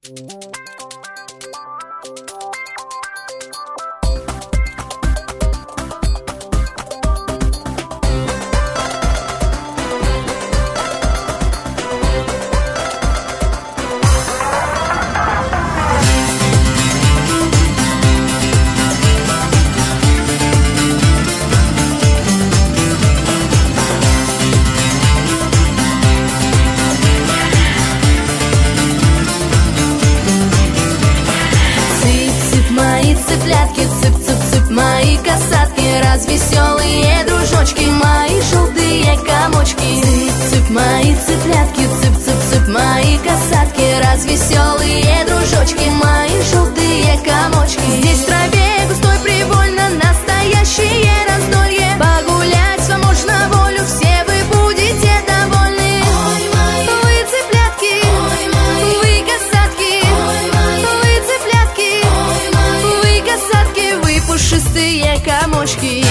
Цыплятки, цып-цып-цып, мои касатки, развеселые дружочки, мои желтые комочки. Цып-цып, мои цыплятки, цып-цып-цып, мои касатки, развеселые дружочки, мои желтые комочки. Здесь в траве густой привольно настоящее раздолье. Погулять вам можно волю, все вы будете довольны. Ой, мои, вы цыплятки, ой, мои, вы касатки, ой, мои, вы цыплятки, ой, мои, вы касатки, вы пушистые комочки.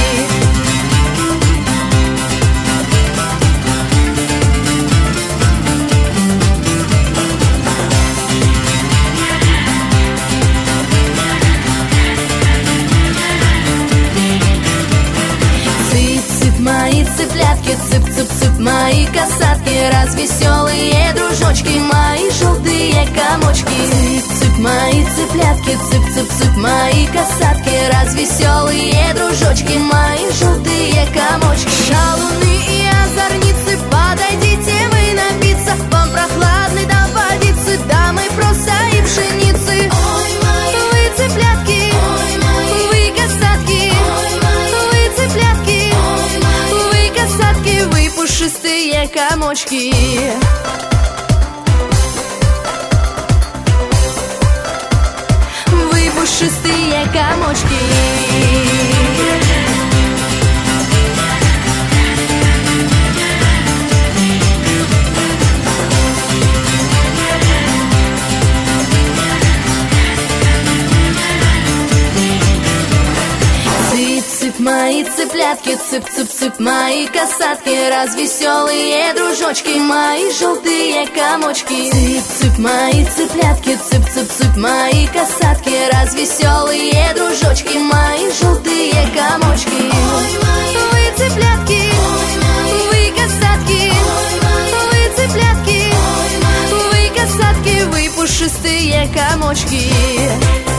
Мои цыплятки, цып-цып-цып, мои касатки, развеселые дружочки, мои желтые комочки. Цып-цып, мои цыплятки, цып-цып-цып, мои касатки, развеселые дружочки, мои желтые комочки. Шалуны и озорницы, подойдите вы напиться, вам прохладной до водицы, дамы проса и пшеницы. Ой, мои, вы цыплятки, ой, мои, вы касатки, ой, мои, вы цыплятки, вы пушистые комочки. Вы пушистые комочки. Мои цыплятки, цып-цып-цып, мои касатки, развеселые дружочки, мои желтые комочки. Цып-цып, мои цыплятки, цып-цып-цып, мои касатки, развеселые дружочки, мои желтые комочки. Ой, мои, вы цыплятки, ой, мои, вы касатки, ой, мои, вы цыплятки, ой, мои, вы касатки, вы пушистые комочки.